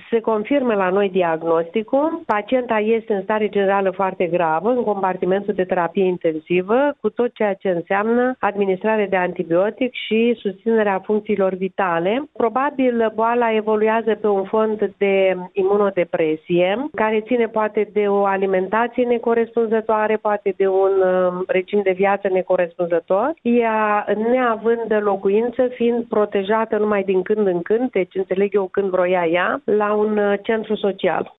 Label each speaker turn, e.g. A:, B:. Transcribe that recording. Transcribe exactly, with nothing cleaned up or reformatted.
A: Se confirmă la noi diagnosticul. Pacienta este în stare generală foarte gravă, în compartimentul de terapie intensivă, cu tot ceea ce înseamnă administrare de antibiotic și susținerea funcțiilor vitale. Probabil boala evoluează pe un fond de imunodepresie, care ține poate de o alimentație necorespunzătoare, poate de un regim de viață necorespunzător. Ea, neavând locuință, fiind protejată numai din când în când, deci înțeleg eu când vroia ea, la un centru social.